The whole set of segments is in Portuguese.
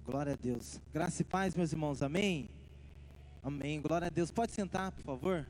Glória a Deus. Graça e paz, meus irmãos. Amém? Amém. Glória a Deus. Pode sentar, por favor.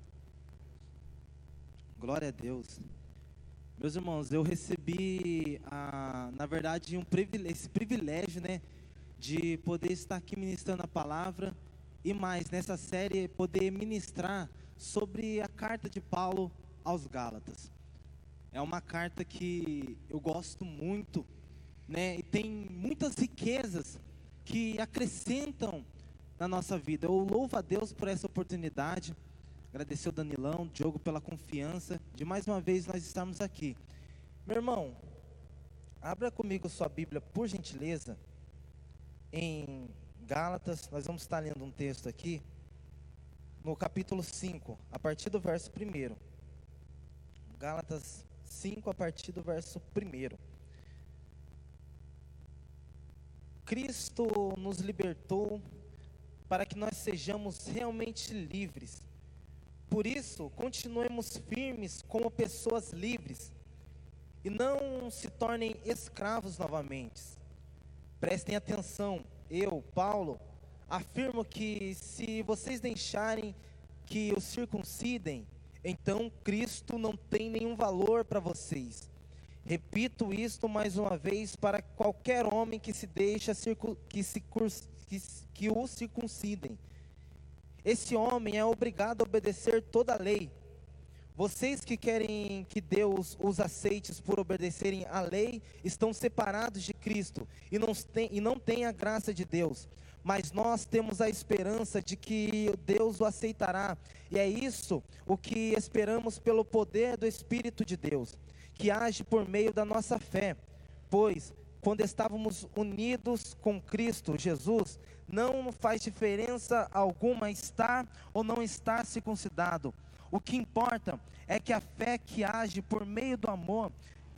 Glória a Deus. Meus irmãos, eu recebi, na verdade, esse privilégio, né, de poder estar aqui ministrando a palavra e mais, nessa série, poder ministrar sobre a carta de Paulo aos Gálatas. É uma carta que eu gosto muito, né, e tem muitas riquezas que acrescentam na nossa vida. Eu louvo a Deus por essa oportunidade. Agradecer o Danilão, Diogo, pela confiança de mais uma vez nós estarmos aqui. Meu irmão, abra comigo sua Bíblia, por gentileza, em Gálatas. Nós vamos estar lendo um texto aqui, no capítulo 5, a partir do verso 1. Gálatas 5, a partir do verso 1. Cristo nos libertou para que nós sejamos realmente livres. Por isso, continuemos firmes como pessoas livres e não se tornem escravos novamente. Prestem atenção, eu, Paulo, afirmo que se vocês deixarem que os circuncidem, então Cristo não tem nenhum valor para vocês. Repito isto mais uma vez para qualquer homem que se deixa que o circuncidem. Esse homem é obrigado a obedecer toda a lei. Vocês que querem que Deus os aceite por obedecerem à lei, estão separados de Cristo e não têm a graça de Deus. Mas nós temos a esperança de que Deus o aceitará. E é isso o que esperamos pelo poder do Espírito de Deus, que age por meio da nossa fé. Pois, quando estávamos unidos com Cristo Jesus, não faz diferença alguma estar ou não estar circuncidado. O que importa é que a fé que age por meio do amor,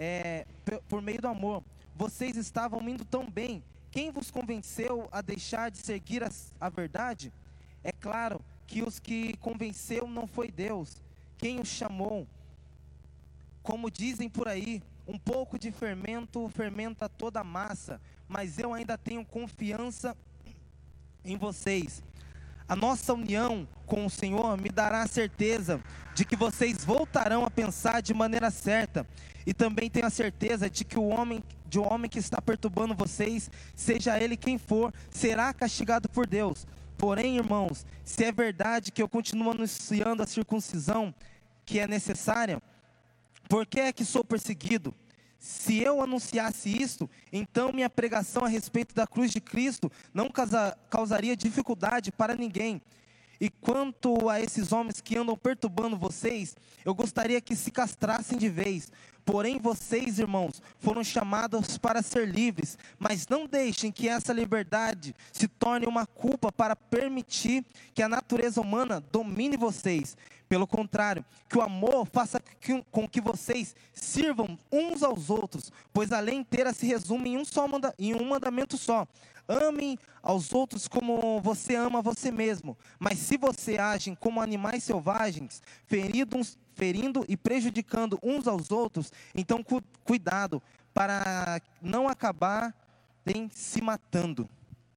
vocês estavam indo tão bem. Quem vos convenceu a deixar de seguir a verdade? É claro que os que convenceu não foi Deus, quem os chamou. Como dizem por aí, um pouco de fermento fermenta toda a massa, mas eu ainda tenho confiança em vocês. A nossa união com o Senhor me dará a certeza de que vocês voltarão a pensar de maneira certa. E também tenho a certeza de que o homem que está perturbando vocês, seja ele quem for, será castigado por Deus. Porém, irmãos, se é verdade que eu continuo anunciando a circuncisão que é necessária, por que é que sou perseguido? Se eu anunciasse isto, então minha pregação a respeito da cruz de Cristo não causaria dificuldade para ninguém. E quanto a esses homens que andam perturbando vocês, eu gostaria que se castrassem de vez. Porém vocês, irmãos, foram chamados para ser livres, mas não deixem que essa liberdade se torne uma culpa para permitir que a natureza humana domine vocês. Pelo contrário, que o amor faça com que vocês sirvam uns aos outros, pois a lei inteira se resume em um mandamento só: amem aos outros como você ama você mesmo. Mas se você agem como animais selvagens, ferindo e prejudicando uns aos outros, então cuidado para não acabarem se matando.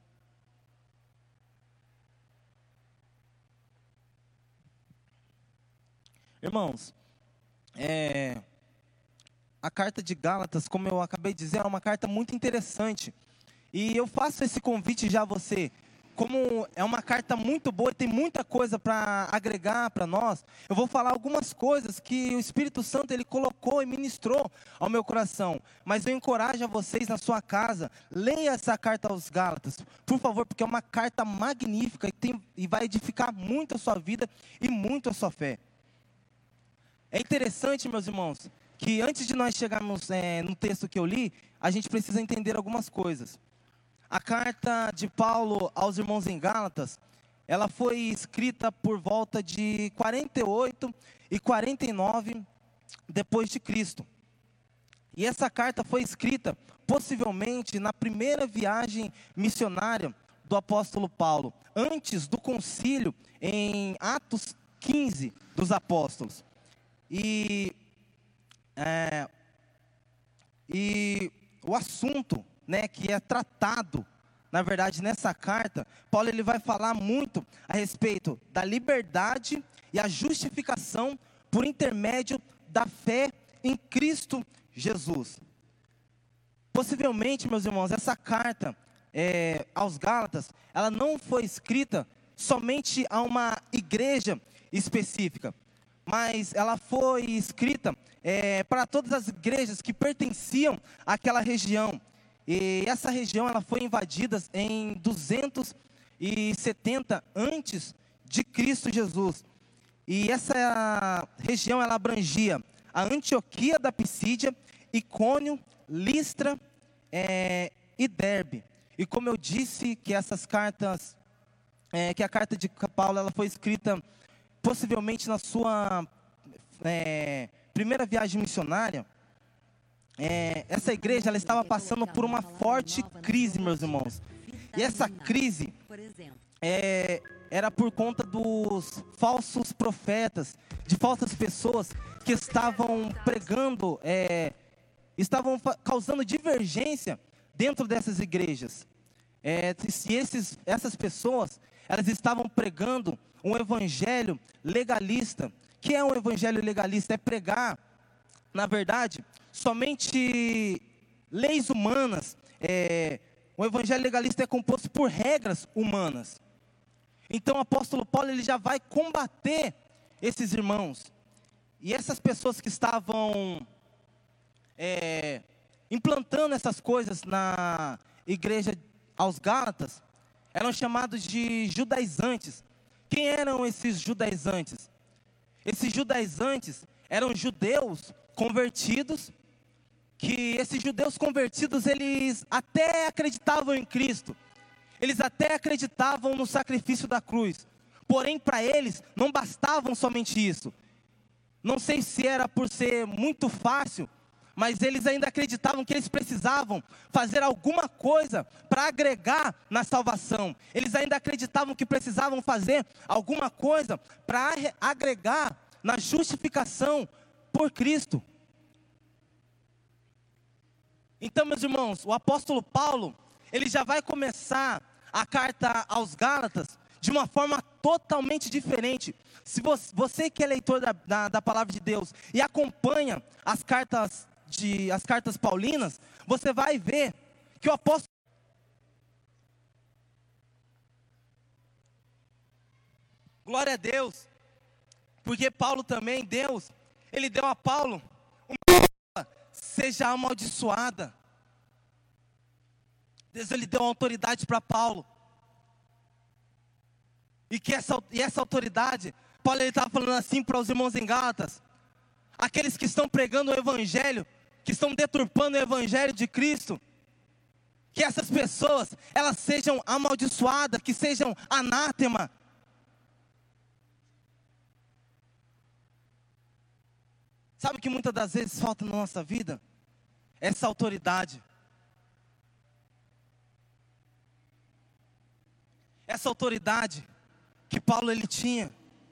Irmãos, a carta de Gálatas, como eu acabei de dizer, é uma carta muito interessante. E eu faço esse convite já a você. Como é uma carta muito boa e tem muita coisa para agregar para nós, eu vou falar algumas coisas que o Espírito Santo ele colocou e ministrou ao meu coração. Mas eu encorajo a vocês na sua casa, leia essa carta aos Gálatas, por favor, porque é uma carta magnífica e vai edificar muito a sua vida e muito a sua fé. É interessante, meus irmãos, que antes de nós chegarmos no texto que eu li, a gente precisa entender algumas coisas. A carta de Paulo aos irmãos em Gálatas, ela foi escrita por volta de 48 e 49 depois de Cristo. E essa carta foi escrita possivelmente na primeira viagem missionária do apóstolo Paulo, antes do concílio em Atos 15 dos apóstolos. E o assunto, né, que é tratado na verdade, nessa carta, Paulo ele vai falar muito a respeito da liberdade e a justificação por intermédio da fé em Cristo Jesus. Possivelmente, meus irmãos, essa carta aos Gálatas, ela não foi escrita somente a uma igreja específica, mas ela foi escrita para todas as igrejas que pertenciam àquela região. E essa região ela foi invadida em 270 antes de Cristo Jesus. E essa região ela abrangia a Antioquia da Pisídia, Icônio, Listra e Derbe. E como eu disse que essas cartas, que a carta de Paulo ela foi escrita possivelmente na sua primeira viagem missionária, essa igreja ela estava passando por uma forte crise, meus irmãos. E essa crise era por conta dos falsos profetas, de falsas pessoas que estavam pregando, estavam causando divergência dentro dessas igrejas. Essas pessoas, elas estavam pregando um evangelho legalista. O que é um evangelho legalista? É pregar, na verdade, somente leis humanas. O evangelho legalista é composto por regras humanas. Então o apóstolo Paulo ele já vai combater esses irmãos. E essas pessoas que estavam implantando essas coisas na igreja aos Gálatas, eram chamados de judaizantes. Quem eram esses judaizantes? Esses judaizantes eram judeus convertidos, que esses judeus convertidos, eles até acreditavam em Cristo, eles até acreditavam no sacrifício da cruz, porém para eles não bastavam somente isso. Não sei se era por ser muito fácil, mas eles ainda acreditavam que eles precisavam fazer alguma coisa para agregar na salvação. Eles ainda acreditavam que precisavam fazer alguma coisa para agregar na justificação por Cristo. Então, meus irmãos, o apóstolo Paulo, ele já vai começar a carta aos Gálatas de uma forma totalmente diferente. Se você que é leitor da palavra de Deus e acompanha as cartas paulinas, você vai ver que o apóstolo... Glória a Deus, porque Paulo também, Deus, ele deu a Paulo uma seja amaldiçoada. Deus, ele deu autoridade para Paulo. E essa autoridade, Paulo estava falando assim para os irmãos em Gálatas: aqueles que estão pregando o evangelho, que estão deturpando o evangelho de Cristo, que essas pessoas, elas sejam amaldiçoadas, que sejam anátema. Sabe o que muitas das vezes falta na nossa vida? Essa autoridade. Essa autoridade que Paulo ele tinha.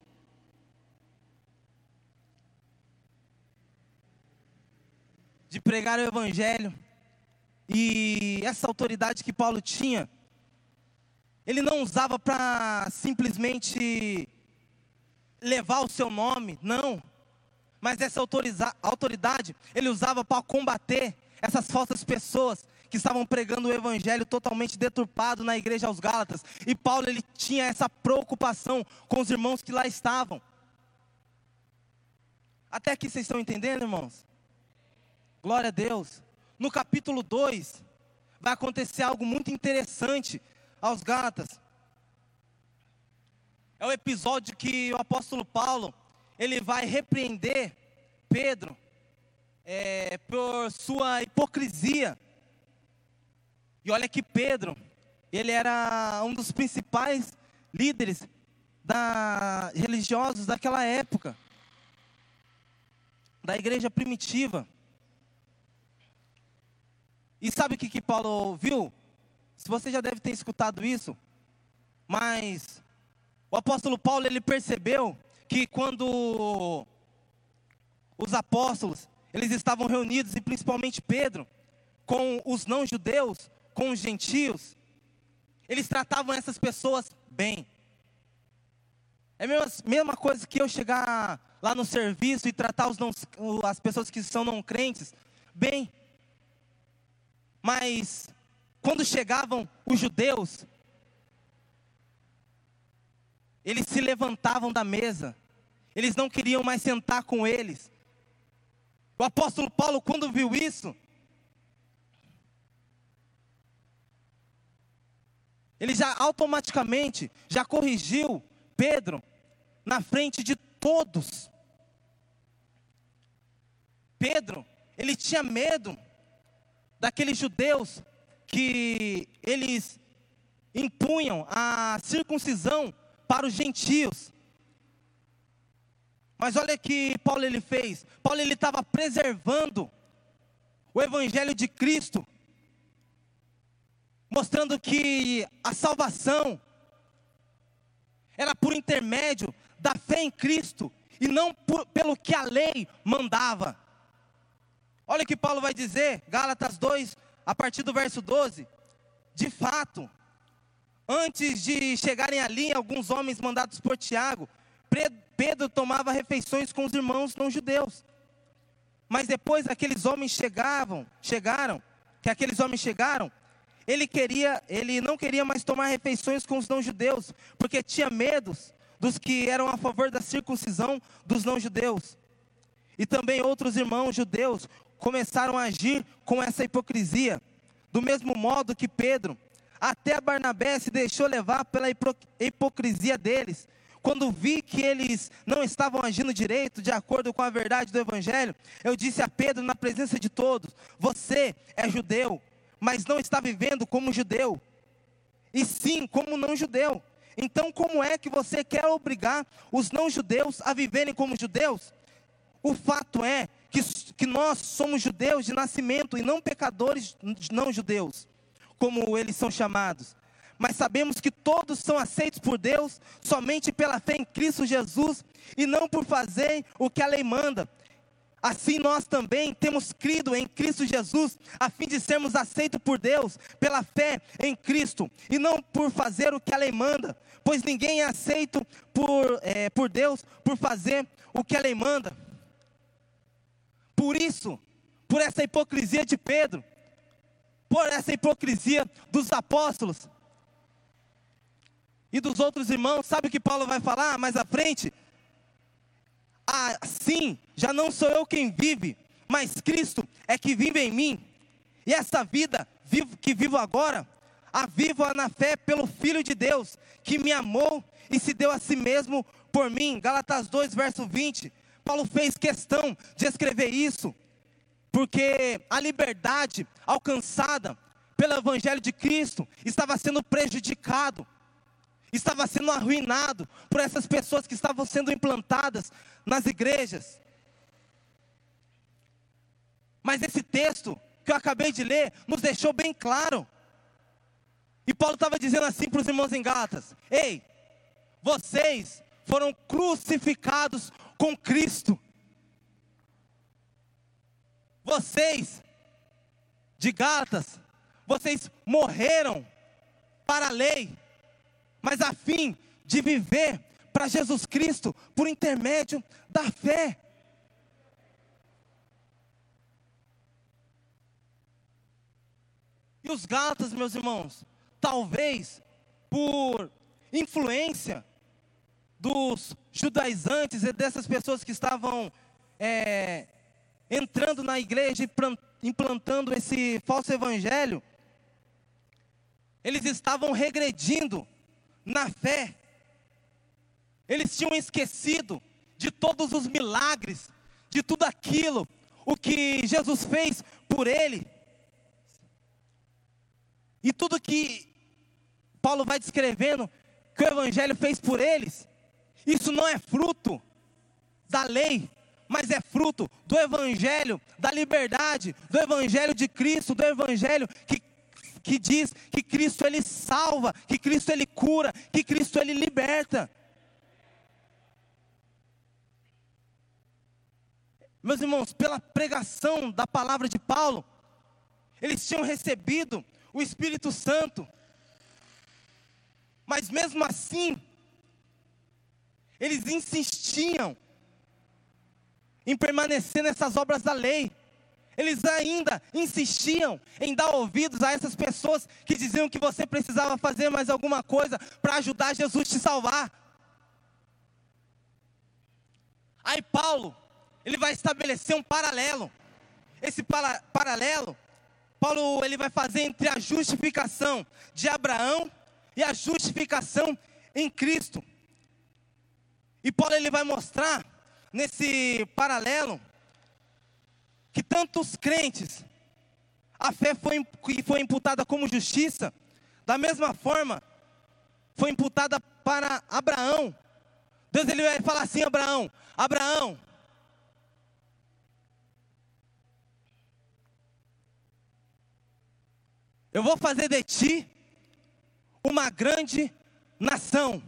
De pregar o evangelho. E essa autoridade que Paulo tinha, ele não usava para simplesmente levar o seu nome, não. Mas essa autoridade, ele usava para combater essas falsas pessoas que estavam pregando o evangelho totalmente deturpado na igreja aos Gálatas. E Paulo, ele tinha essa preocupação com os irmãos que lá estavam. Até aqui vocês estão entendendo, irmãos? Glória a Deus. No capítulo 2, vai acontecer algo muito interessante aos Gálatas. É o episódio que o apóstolo Paulo, ele vai repreender Pedro por sua hipocrisia. E olha que Pedro, ele era um dos principais líderes religiosos daquela época, da igreja primitiva. E sabe o que Paulo viu? Se você já deve ter escutado isso, mas o apóstolo Paulo, ele percebeu que quando os apóstolos, eles estavam reunidos, e principalmente Pedro, com os não-judeus, com os gentios, eles tratavam essas pessoas bem. É a mesma coisa que eu chegar lá no serviço e tratar as pessoas que são não crentes bem. Mas quando chegavam os judeus, eles se levantavam da mesa. Eles não queriam mais sentar com eles. O apóstolo Paulo, quando viu isso, ele já automaticamente já corrigiu Pedro na frente de todos. Pedro, ele tinha medo daqueles judeus que eles impunham a circuncisão para os gentios. Mas olha o que Paulo ele fez. Paulo ele estava preservando o evangelho de Cristo, mostrando que a salvação era por intermédio da fé em Cristo e não pelo que a lei mandava. Olha o que Paulo vai dizer, Gálatas 2, a partir do verso 12. De fato, antes de chegarem ali alguns homens mandados por Tiago, Pedro tomava refeições com os irmãos não judeus. Mas depois aqueles homens chegaram, ele não queria mais tomar refeições com os não judeus, porque tinha medo dos que eram a favor da circuncisão dos não judeus. E também outros irmãos judeus começaram a agir com essa hipocrisia, do mesmo modo que Pedro. Até Barnabé se deixou levar pela hipocrisia deles. Quando vi que eles não estavam agindo direito, de acordo com a verdade do Evangelho, eu disse a Pedro na presença de todos: você é judeu, mas não está vivendo como judeu, e sim como não judeu. Então como é que você quer obrigar os não judeus a viverem como judeus? O fato é que nós somos judeus de nascimento e não pecadores não judeus, como eles são chamados. Mas sabemos que todos são aceitos por Deus somente pela fé em Cristo Jesus e não por fazer o que a lei manda. Assim nós também temos crido em Cristo Jesus, a fim de sermos aceitos por Deus pela fé em Cristo e não por fazer o que a lei manda, pois ninguém é aceito por Deus por fazer o que a lei manda. Por isso, por essa hipocrisia de Pedro, por essa hipocrisia dos apóstolos e dos outros irmãos, sabe o que Paulo vai falar mais à frente? Assim, já não sou eu quem vive, mas Cristo é que vive em mim. E essa vida que vivo agora, a vivo na fé pelo Filho de Deus, que me amou e se deu a si mesmo por mim. Gálatas 2, verso 20. Paulo fez questão de escrever isso, porque a liberdade alcançada pelo Evangelho de Cristo estava sendo prejudicado, estava sendo arruinado por essas pessoas que estavam sendo implantadas nas igrejas. Mas esse texto que eu acabei de ler nos deixou bem claro. E Paulo estava dizendo assim para os irmãos em Gálatas: ei, vocês foram crucificados com Cristo. Vocês de Gálatas, vocês morreram para a lei, mas a fim de viver para Jesus Cristo por intermédio da fé. E os Gálatas, meus irmãos, talvez por influência dos judaizantes e dessas pessoas que estavam entrando na igreja e implantando esse falso evangelho, eles estavam regredindo na fé. Eles tinham esquecido de todos os milagres, de tudo aquilo, o que Jesus fez por ele. E tudo que Paulo vai descrevendo que o evangelho fez por eles, isso não é fruto da lei, mas é fruto do evangelho, da liberdade, do evangelho de Cristo, do evangelho que diz que Cristo ele salva, que Cristo ele cura, que Cristo ele liberta. Meus irmãos, pela pregação da palavra de Paulo, eles tinham recebido o Espírito Santo. Mas mesmo assim, eles insistiam em permanecer nessas obras da lei. Eles ainda insistiam em dar ouvidos a essas pessoas que diziam que você precisava fazer mais alguma coisa para ajudar Jesus a te salvar. Aí Paulo, ele vai estabelecer um paralelo. Esse paralelo, Paulo ele vai fazer entre a justificação de Abraão e a justificação em Cristo. E Paulo ele vai mostrar nesse paralelo que tantos crentes, a fé foi imputada como justiça, da mesma forma, foi imputada para Abraão. Deus ele vai falar assim: Abraão, eu vou fazer de ti uma grande nação.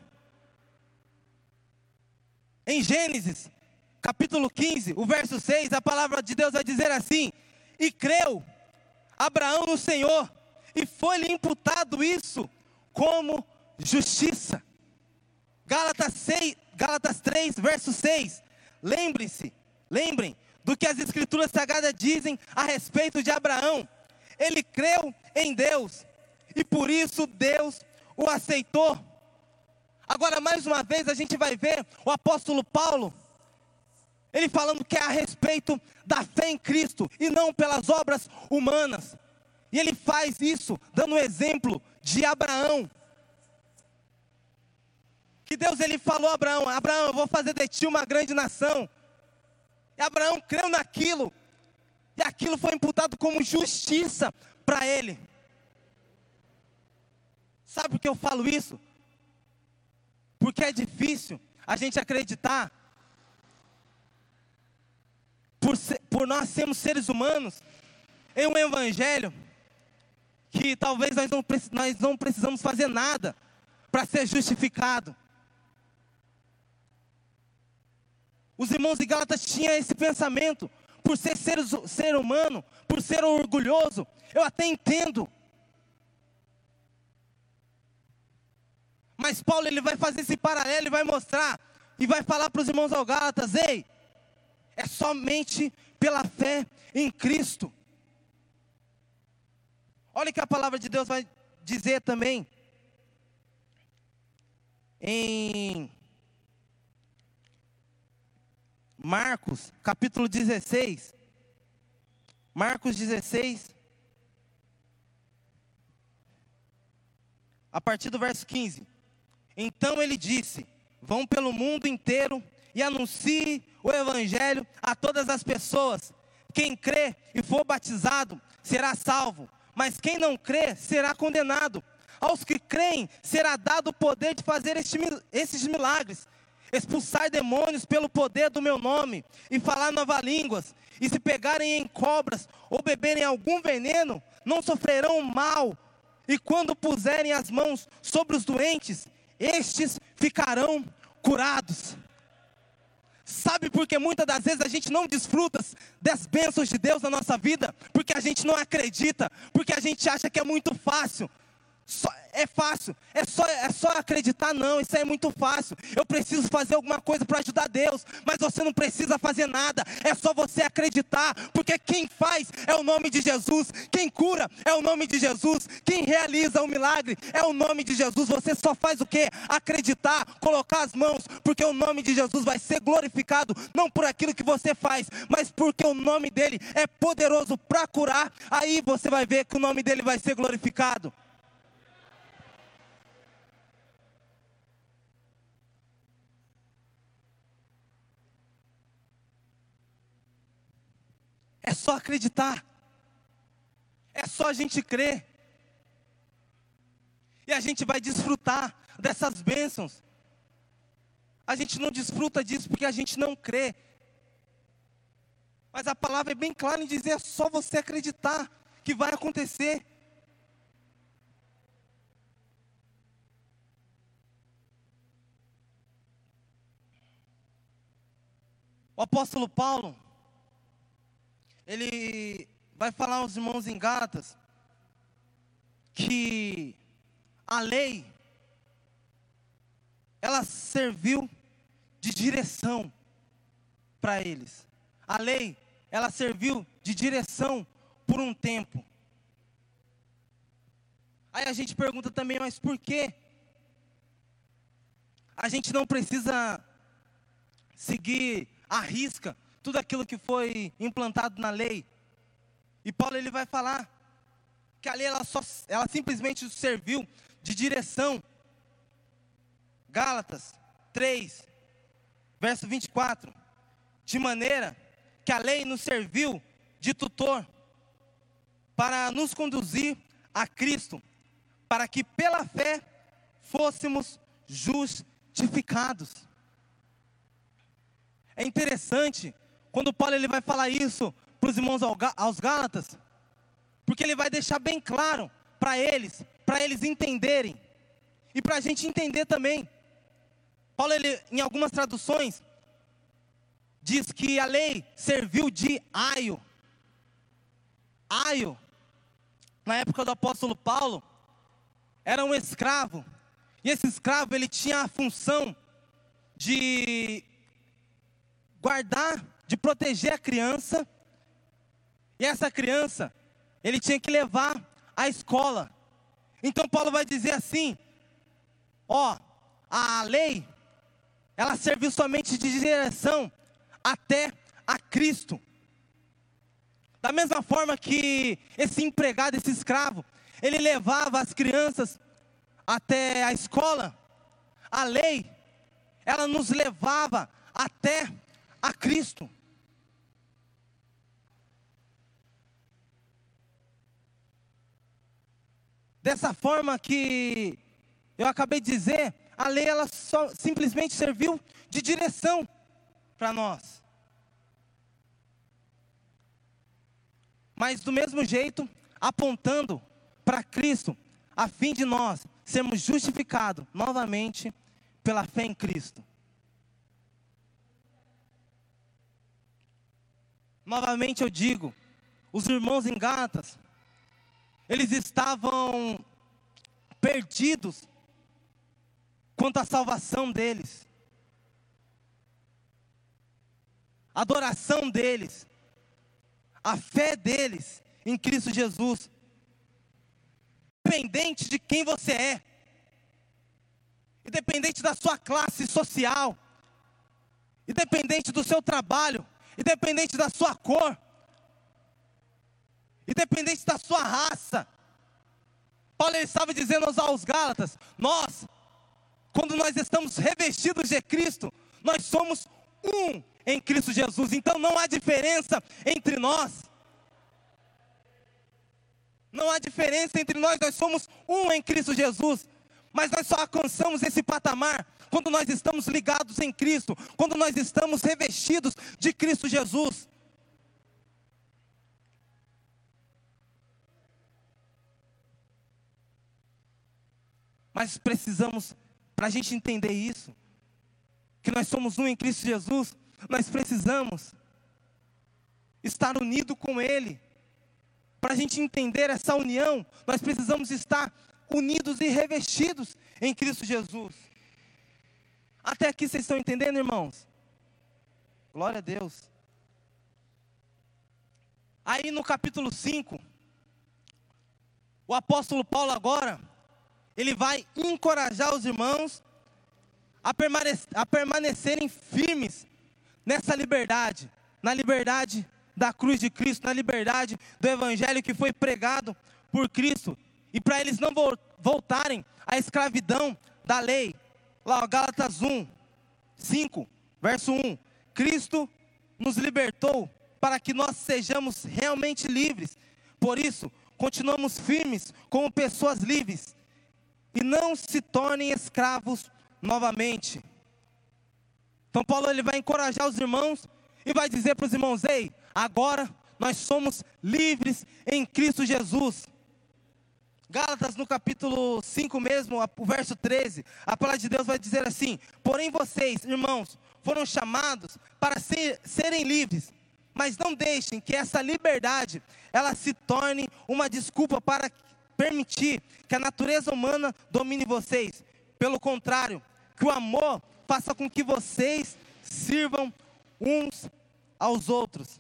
Em Gênesis, capítulo 15, o verso 6, a palavra de Deus vai dizer assim: e creu Abraão no Senhor, e foi-lhe imputado isso como justiça. Gálatas 3, verso 6. Lembrem do que as Escrituras Sagradas dizem a respeito de Abraão. Ele creu em Deus, e por isso Deus o aceitou. Agora, mais uma vez, a gente vai ver o apóstolo Paulo, ele falando que é a respeito da fé em Cristo, e não pelas obras humanas. E ele faz isso, dando o exemplo de Abraão. Que Deus ele falou a Abraão: Abraão, eu vou fazer de ti uma grande nação. E Abraão creu naquilo, e aquilo foi imputado como justiça para ele. Sabe por que eu falo isso? Porque é difícil a gente acreditar, por nós sermos seres humanos, em um evangelho, que talvez nós não precisamos fazer nada para ser justificado. Os irmãos de Gálatas tinham esse pensamento, por ser humano, por ser orgulhoso. Eu até entendo. Mas Paulo ele vai fazer esse paralelo, ele vai mostrar, e vai falar para os irmãos de Gálatas: ei, é somente pela fé em Cristo. Olha o que a palavra de Deus vai dizer também, em Marcos, capítulo 16. Marcos 16, a partir do verso 15. Então ele disse: vão pelo mundo inteiro e anuncie o evangelho a todas as pessoas. Quem crê e for batizado será salvo, mas quem não crê será condenado. Aos que creem será dado o poder de fazer esses milagres: expulsar demônios pelo poder do meu nome, e falar novas línguas. E se pegarem em cobras ou beberem algum veneno, não sofrerão mal. E quando puserem as mãos sobre os doentes, estes ficarão curados. Sabe por que muitas das vezes a gente não desfruta das bênçãos de Deus na nossa vida? Porque a gente não acredita, porque a gente acha que é muito fácil. É fácil, é só acreditar. Não, isso aí é muito fácil. Eu preciso fazer alguma coisa para ajudar Deus, mas você não precisa fazer nada, é só você acreditar, porque quem faz é o nome de Jesus, quem cura é o nome de Jesus, quem realiza o milagre é o nome de Jesus. Você só faz o quê? Acreditar, colocar as mãos, porque o nome de Jesus vai ser glorificado, não por aquilo que você faz, mas porque o nome dele é poderoso para curar. Aí você vai ver que o nome dele vai ser glorificado. É só acreditar, é só a gente crer, e a gente vai desfrutar dessas bênçãos. A gente não desfruta disso porque a gente não crê, mas a palavra é bem clara em dizer: é só você acreditar que vai acontecer. O apóstolo Paulo, ele vai falar aos irmãos em Gálatas que a lei ela serviu de direção para eles. A lei, ela serviu de direção por um tempo. Aí a gente pergunta também, mas por quê? A gente não precisa seguir à risca tudo aquilo que foi implantado na lei. E Paulo ele vai falar que a lei ela simplesmente serviu de direção. Gálatas 3, verso 24. De maneira que a lei nos serviu de tutor para nos conduzir a Cristo, para que pela fé fôssemos justificados. É interessante quando Paulo ele vai falar isso para os irmãos aos Gálatas, porque ele vai deixar bem claro para eles entenderem, e para a gente entender também. Paulo, ele, em algumas traduções, diz que a lei serviu de aio. Aio, na época do apóstolo Paulo, era um escravo. E esse escravo, ele tinha a função de guardar, de proteger a criança. E essa criança, ele tinha que levar à escola. Então Paulo vai dizer assim, a lei, ela serviu somente de direção até a Cristo. Da mesma forma que esse empregado, esse escravo, ele levava as crianças até a escola, a lei, ela nos levava até a Cristo. Dessa forma que eu acabei de dizer, a lei ela só simplesmente serviu de direção para nós. Mas do mesmo jeito, apontando para Cristo, a fim de nós sermos justificados novamente pela fé em Cristo. Novamente eu digo, os irmãos em Gálatas, eles estavam perdidos quanto à salvação deles, a adoração deles, a fé deles em Cristo Jesus. Independente de quem você é, independente da sua classe social, independente do seu trabalho, independente da sua cor, independente da sua raça. Paulo ele estava dizendo aos Gálatas, quando nós estamos revestidos de Cristo, nós somos um em Cristo Jesus. Então não há diferença entre nós. Não há diferença entre nós somos um em Cristo Jesus. Mas nós só alcançamos esse patamar quando nós estamos ligados em Cristo, quando nós estamos revestidos de Cristo Jesus. Mas precisamos, para a gente entender isso, que nós somos um em Cristo Jesus, nós precisamos estar unido com Ele. Para a gente entender essa união, nós precisamos estar unidos e revestidos em Cristo Jesus. Até aqui vocês estão entendendo, irmãos? Glória a Deus. Aí no capítulo 5, o apóstolo Paulo agora, ele vai encorajar os irmãos a permanecerem firmes nessa liberdade, na liberdade da cruz de Cristo, na liberdade do evangelho que foi pregado por Cristo, e para eles não voltarem à escravidão da lei. Lá, Gálatas 5, verso 1, Cristo nos libertou para que nós sejamos realmente livres. Por isso, continuamos firmes como pessoas livres, e não se tornem escravos novamente. Então Paulo ele vai encorajar os irmãos e vai dizer para os irmãos, ei, agora nós somos livres em Cristo Jesus. Gálatas no capítulo 5 mesmo, o verso 13, a palavra de Deus vai dizer assim, porém vocês, irmãos, foram chamados para serem livres, mas não deixem que essa liberdade, ela se torne uma desculpa para permitir que a natureza humana domine vocês. Pelo contrário, que o amor faça com que vocês sirvam uns aos outros.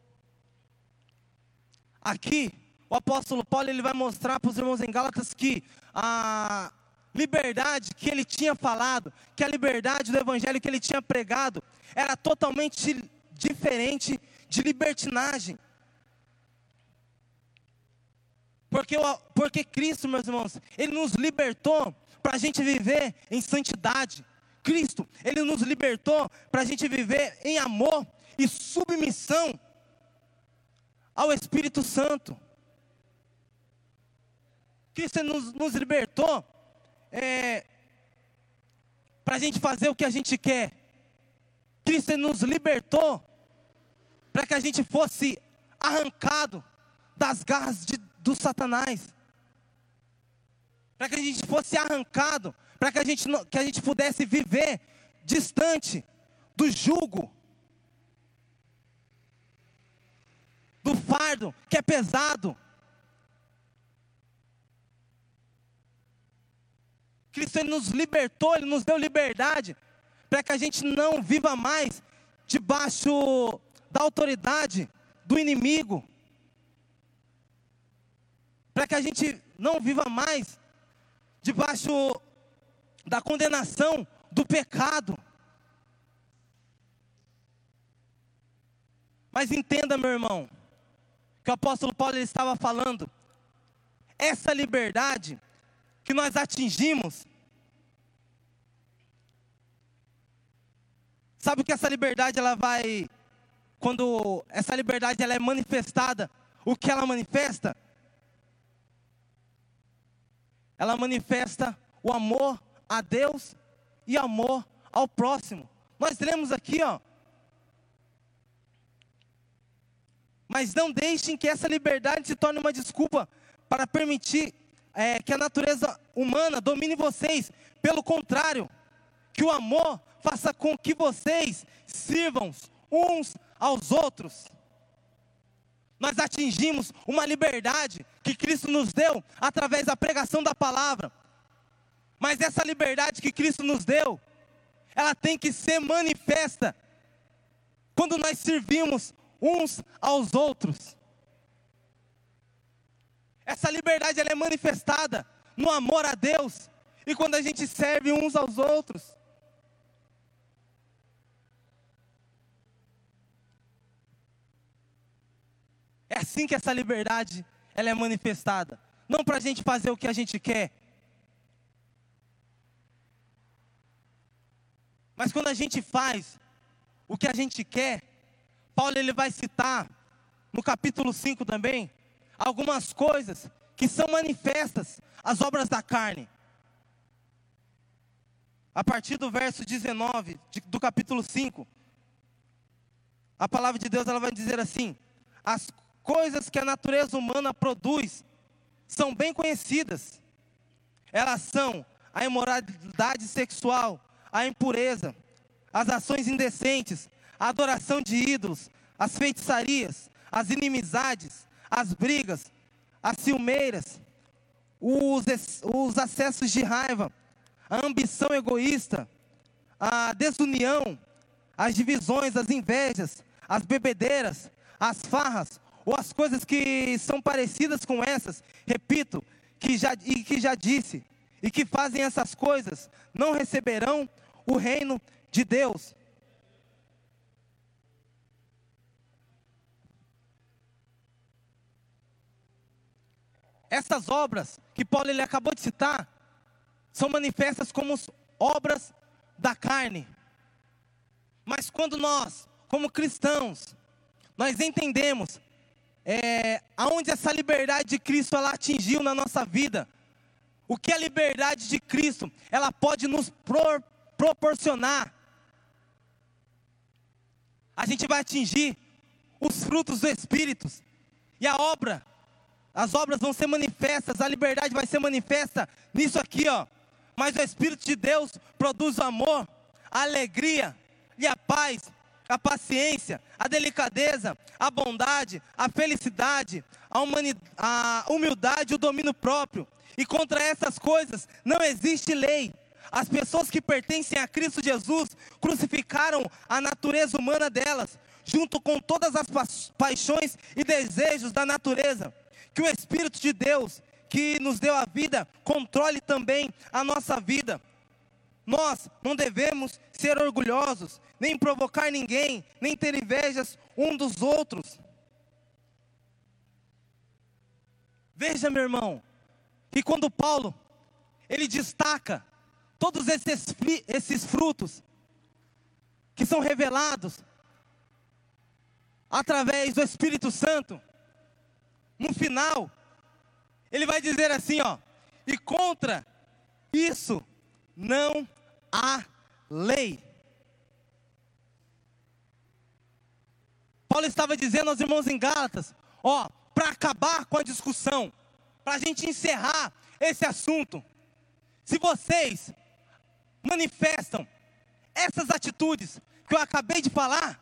Aqui, o apóstolo Paulo ele vai mostrar para os irmãos em Gálatas que a liberdade que ele tinha falado, que a liberdade do evangelho que ele tinha pregado, era totalmente diferente de libertinagem. Porque Cristo, meus irmãos, Ele nos libertou para a gente viver em santidade. Cristo, Ele nos libertou para a gente viver em amor e submissão ao Espírito Santo. Cristo nos libertou para a gente fazer o que a gente quer. Cristo nos libertou para que a gente fosse arrancado das garras do Satanás. Para que a gente fosse arrancado, para que a gente pudesse viver distante do jugo, do fardo que é pesado. Cristo Ele nos libertou, Ele nos deu liberdade, para que a gente não viva mais debaixo da autoridade do inimigo, para que a gente não viva mais debaixo da condenação do pecado. Mas entenda, meu irmão, que o apóstolo Paulo ele estava falando, essa liberdade que nós atingimos, sabe que essa liberdade ela vai, quando essa liberdade ela é manifestada, o que ela manifesta? Ela manifesta o amor a Deus e amor ao próximo. Nós lemos aqui, mas não deixem que essa liberdade se torne uma desculpa para permitir que a natureza humana domine vocês. Pelo contrário, que o amor faça com que vocês sirvam uns aos outros. Nós atingimos uma liberdade que Cristo nos deu através da pregação da palavra. Mas essa liberdade que Cristo nos deu, ela tem que ser manifesta quando nós servimos uns aos outros. Essa liberdade ela é manifestada no amor a Deus e quando a gente serve uns aos outros. É assim que essa liberdade ela é manifestada. Não para a gente fazer o que a gente quer, mas quando a gente faz o que a gente quer. Paulo ele vai citar no capítulo 5 também algumas coisas que são manifestas as obras da carne. A partir do verso 19 do capítulo 5, a palavra de Deus ela vai dizer assim: as coisas que a natureza humana produz são bem conhecidas. Elas são a imoralidade sexual, a impureza, as ações indecentes, a adoração de ídolos, as feitiçarias, as inimizades, as brigas, as ciumeiras, os acessos de raiva, a ambição egoísta, a desunião, as divisões, as invejas, as bebedeiras, as farras, ou as coisas que são parecidas com essas. Repito, que já disse, e que fazem essas coisas, não receberão o reino de Deus. Essas obras que Paulo ele acabou de citar, são manifestas como obras da carne. Mas quando nós, como cristãos, nós entendemos aonde essa liberdade de Cristo ela atingiu na nossa vida, o que a liberdade de Cristo ela pode nos proporcionar, a gente vai atingir os frutos do Espírito, e as obras vão ser manifestas, a liberdade vai ser manifesta nisso aqui, Mas o Espírito de Deus produz o amor, a alegria e a paz, a paciência, a delicadeza, a bondade, a felicidade, a humildade e o domínio próprio. E contra essas coisas não existe lei. As pessoas que pertencem a Cristo Jesus crucificaram a natureza humana delas, junto com todas as paixões e desejos da natureza. Que o Espírito de Deus, que nos deu a vida, controle também a nossa vida. Nós não devemos ser orgulhosos, nem provocar ninguém, nem ter invejas um dos outros. Veja, meu irmão, que quando Paulo, ele destaca todos esses frutos que são revelados através do Espírito Santo, no final, ele vai dizer assim, ó: e contra isso não há lei. Paulo estava dizendo aos irmãos em Gálatas, ó, para acabar com a discussão, para a gente encerrar esse assunto, se vocês manifestam essas atitudes que eu acabei de falar,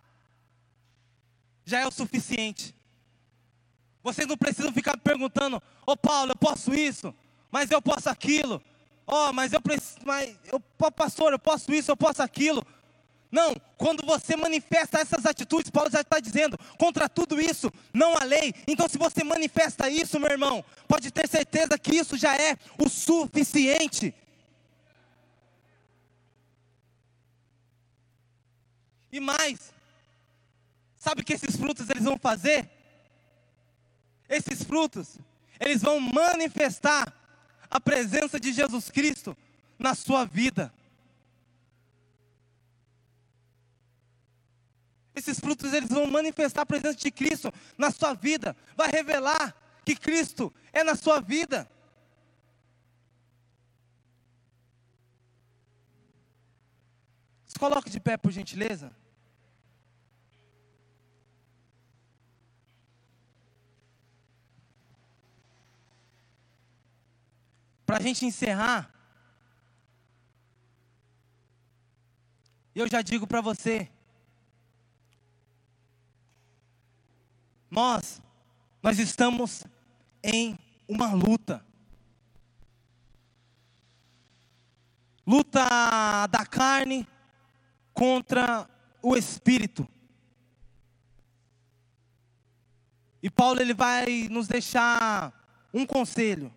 já é o suficiente. Vocês não precisam ficar perguntando: ô Paulo, eu posso isso, mas eu posso aquilo, mas eu preciso, pastor, eu posso isso, eu posso aquilo. Não, quando você manifesta essas atitudes, Paulo já está dizendo, contra tudo isso não há lei. Então se você manifesta isso, meu irmão, pode ter certeza que isso já é o suficiente. E mais, sabe o que esses frutos eles vão fazer? Esses frutos, eles vão manifestar a presença de Jesus Cristo na sua vida. Esses frutos, eles vão manifestar a presença de Cristo na sua vida. Vai revelar que Cristo é na sua vida. Se coloque de pé, por gentileza. Para a gente encerrar, eu já digo para você, nós estamos em uma luta. Luta da carne contra o espírito. E Paulo ele vai nos deixar um conselho.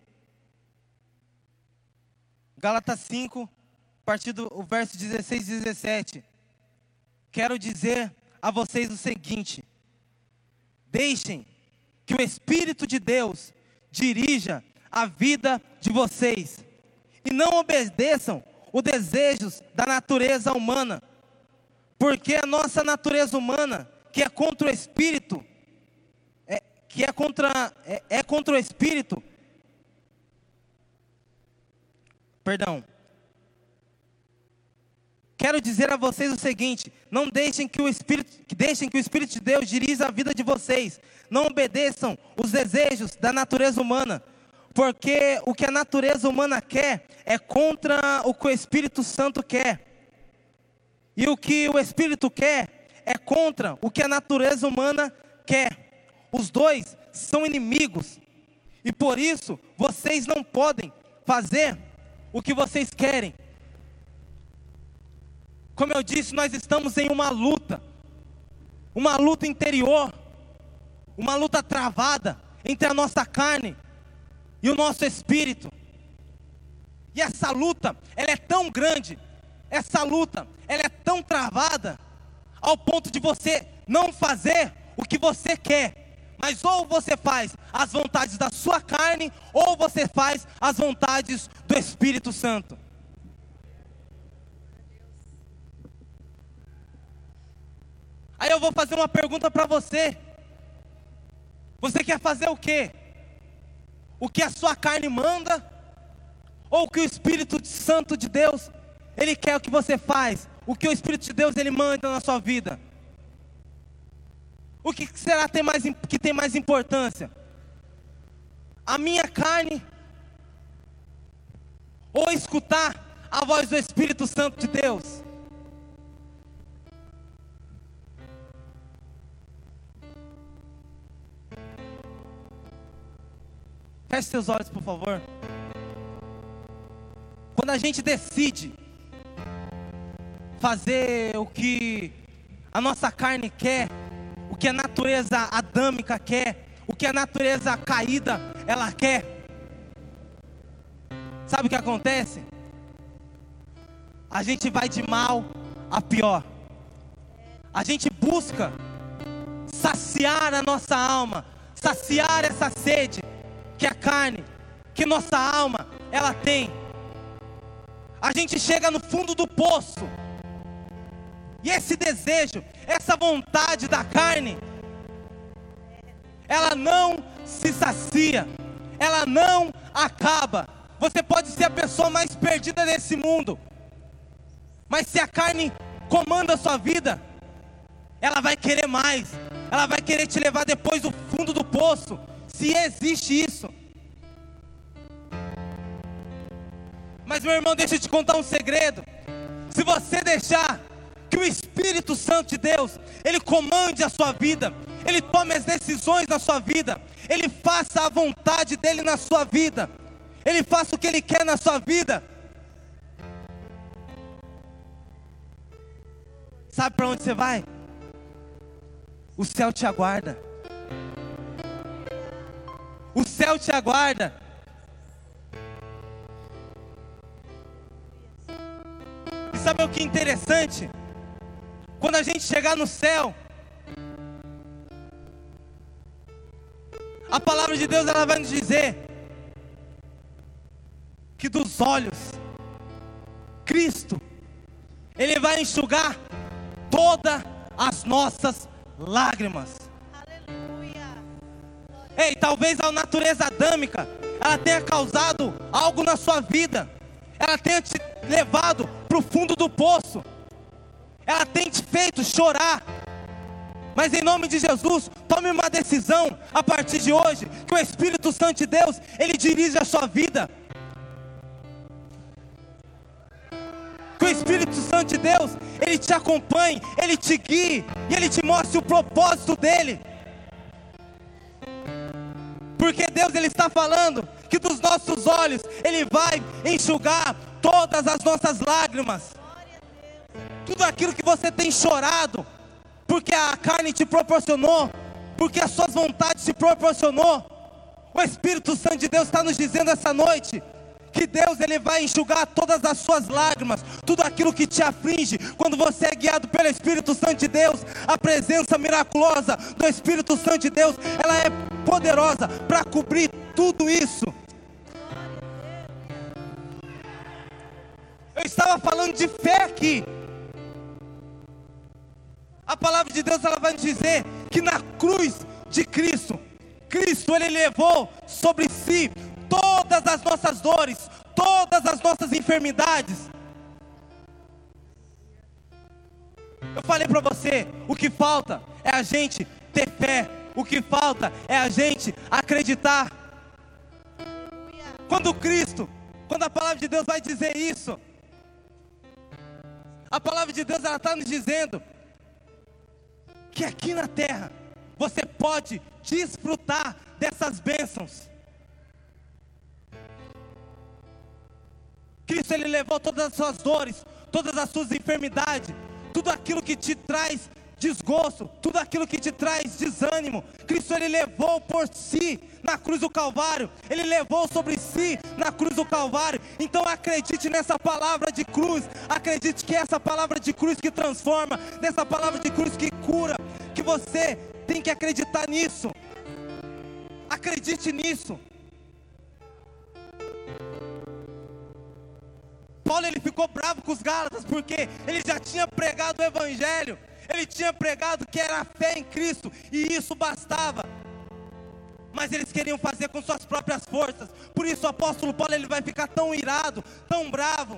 Gálatas 5, a partir do verso 16 e 17. Quero dizer a vocês o seguinte: deixem que o Espírito de Deus dirija a vida de vocês. E não obedeçam os desejos da natureza humana. Porque a nossa natureza humana, que é contra o Espírito, contra o Espírito. Perdão. Quero dizer a vocês o seguinte: não deixem que o Espírito de Deus dirija a vida de vocês. Não obedeçam os desejos da natureza humana, porque o que a natureza humana quer é contra o que o Espírito Santo quer. E o que o Espírito quer é contra o que a natureza humana quer. Os dois são inimigos. E por isso, vocês não podem fazer o que vocês querem. Como eu disse, nós estamos em uma luta interior, uma luta travada entre a nossa carne e o nosso espírito. E essa luta, ela é tão grande, essa luta, ela é tão travada, ao ponto de você não fazer o que você quer. Mas ou você faz as vontades da sua carne, ou você faz as vontades do Espírito Santo. Aí eu vou fazer uma pergunta para você. Você quer fazer o quê? O que a sua carne manda? Ou o que o Espírito Santo de Deus, ele quer que você faz? O que o Espírito de Deus, ele manda na sua vida? O que será que tem mais importância? A minha carne? Ou escutar a voz do Espírito Santo de Deus? Feche seus olhos, por favor. Quando a gente decide fazer o que a nossa carne quer, o que a natureza adâmica quer, o que a natureza caída ela quer, sabe o que acontece? A gente vai de mal a pior. A gente busca saciar a nossa alma, saciar essa sede que a carne, que nossa alma ela tem. A gente chega no fundo do poço, e esse desejo, essa vontade da carne, ela não se sacia, ela não acaba. Você pode ser a pessoa mais perdida desse mundo, mas se a carne comanda a sua vida, ela vai querer mais, ela vai querer te levar depois do fundo do poço, se existe isso. Mas meu irmão, deixa eu te contar um segredo. Se você deixar que o Espírito Santo de Deus, Ele comande a sua vida, Ele tome as decisões na sua vida, Ele faça a vontade dEle na sua vida, Ele faça o que Ele quer na sua vida, sabe para onde você vai? O céu te aguarda. O céu te aguarda. E sabe o que é interessante? Quando a gente chegar no céu, a palavra de Deus ela vai nos dizer que dos olhos, Cristo, Ele vai enxugar todas as nossas lágrimas. Aleluia. Ei, talvez a natureza adâmica ela tenha causado algo na sua vida, ela tenha te levado para o fundo do poço, ela tem te feito chorar. Mas em nome de Jesus, tome uma decisão a partir de hoje, que o Espírito Santo de Deus, Ele dirige a sua vida. Que o Espírito Santo de Deus, Ele te acompanhe, Ele te guie, e Ele te mostre o propósito dEle. Porque Deus, Ele está falando que dos nossos olhos, Ele vai enxugar todas as nossas lágrimas. Tudo aquilo que você tem chorado, porque a carne te proporcionou, porque as suas vontades te proporcionou, o Espírito Santo de Deus está nos dizendo essa noite, que Deus Ele vai enxugar todas as suas lágrimas, tudo aquilo que te aflige. Quando você é guiado pelo Espírito Santo de Deus, a presença miraculosa do Espírito Santo de Deus, ela é poderosa para cobrir tudo isso. Eu estava falando de fé aqui. A palavra de Deus ela vai nos dizer que na cruz de Cristo, Cristo Ele levou sobre si todas as nossas dores, todas as nossas enfermidades. Eu falei para você, o que falta é a gente ter fé, o que falta é a gente acreditar. Quando a palavra de Deus vai dizer isso, a palavra de Deus ela está nos dizendo que aqui na terra você pode desfrutar dessas bênçãos. Cristo Ele levou todas as suas dores, todas as suas enfermidades, tudo aquilo que te traz desgosto, tudo aquilo que te traz desânimo, Cristo Ele levou por si na cruz do Calvário, Ele levou sobre si na cruz do Calvário. Então acredite nessa palavra de cruz, acredite que é essa palavra de cruz que transforma, nessa palavra de cruz que cura, que você tem que acreditar nisso, acredite nisso. Paulo ele ficou bravo com os Gálatas, porque ele já tinha pregado o Evangelho, ele tinha pregado que era a fé em Cristo, e isso bastava, mas eles queriam fazer com suas próprias forças. Por isso o apóstolo Paulo ele vai ficar tão irado, tão bravo.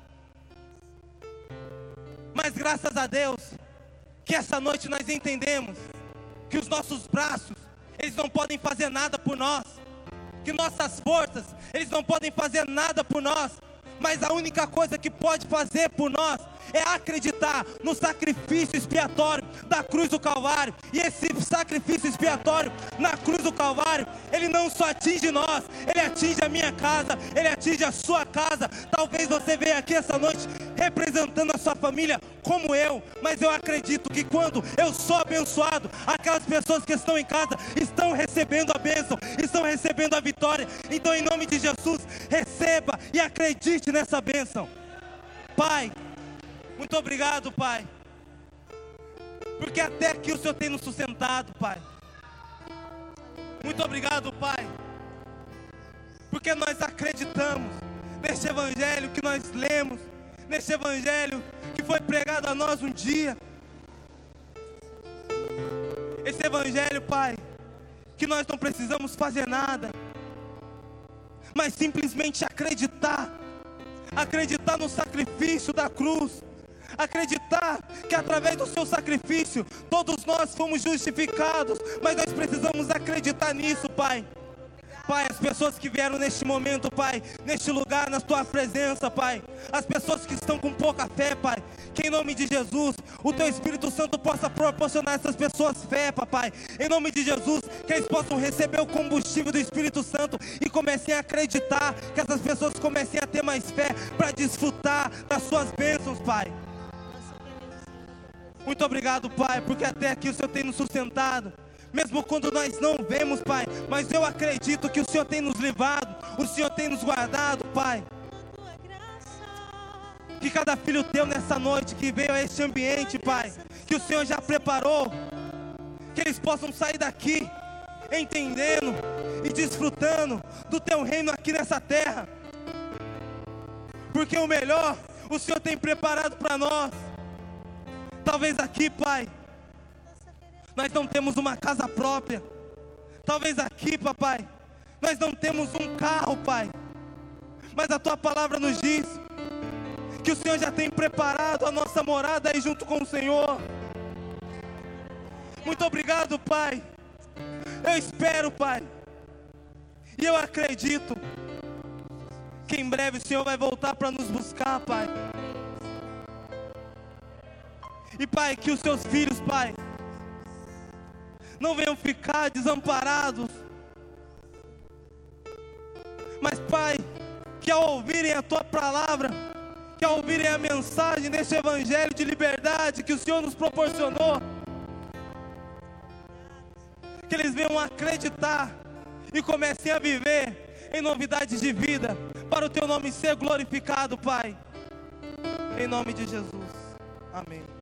Mas graças a Deus, que essa noite nós entendemos que os nossos braços, eles não podem fazer nada por nós, que nossas forças, eles não podem fazer nada por nós, mas a única coisa que pode fazer por nós é acreditar no sacrifício expiatório da cruz do Calvário. E esse sacrifício expiatório na cruz do Calvário, ele não só atinge nós, ele atinge a minha casa, ele atinge a sua casa. Talvez você venha aqui essa noite representando a sua família como eu, mas eu acredito que quando eu sou abençoado, aquelas pessoas que estão em casa estão recebendo a bênção, estão recebendo a vitória. Então, em nome de Jesus, receba e acredite nessa bênção. Pai, muito obrigado, Pai, porque até aqui o Senhor tem nos sustentado, Pai. Muito obrigado, Pai, porque nós acreditamos neste evangelho que nós lemos, neste evangelho que foi pregado a nós um dia. Esse evangelho, Pai, que nós não precisamos fazer nada, mas simplesmente acreditar no sacrifício da cruz, acreditar que através do seu sacrifício todos nós fomos justificados, mas nós precisamos acreditar nisso, Pai. Pai, as pessoas que vieram neste momento, Pai, neste lugar, na Tua presença, Pai, as pessoas que estão com pouca fé, Pai, que em nome de Jesus, o Teu Espírito Santo possa proporcionar a essas pessoas fé, Papai, em nome de Jesus, que eles possam receber o combustível do Espírito Santo e comecem a acreditar, que essas pessoas comecem a ter mais fé para desfrutar das Suas bênçãos, Pai. Muito obrigado, Pai, porque até aqui o Senhor tem nos sustentado, mesmo quando nós não vemos, Pai, mas eu acredito que o Senhor tem nos livrado, o Senhor tem nos guardado, Pai. Que cada filho Teu nessa noite que veio a este ambiente, Pai, que o Senhor já preparou, que eles possam sair daqui entendendo e desfrutando do Teu reino aqui nessa terra, porque o melhor o Senhor tem preparado para nós. Talvez aqui, Pai, nós não temos uma casa própria. Talvez aqui, Papai, nós não temos um carro, Pai, mas a Tua palavra nos diz que o Senhor já tem preparado a nossa morada aí junto com o Senhor. Muito obrigado, Pai. Eu espero, Pai, e eu acredito que em breve o Senhor vai voltar para nos buscar, Pai. E, Pai, que os Teus filhos, Pai, não venham ficar desamparados, mas, Pai, que ao ouvirem a Tua palavra, que ao ouvirem a mensagem desse evangelho de liberdade que o Senhor nos proporcionou, que eles venham acreditar e comecem a viver em novidades de vida, para o Teu nome ser glorificado, Pai, em nome de Jesus, amém.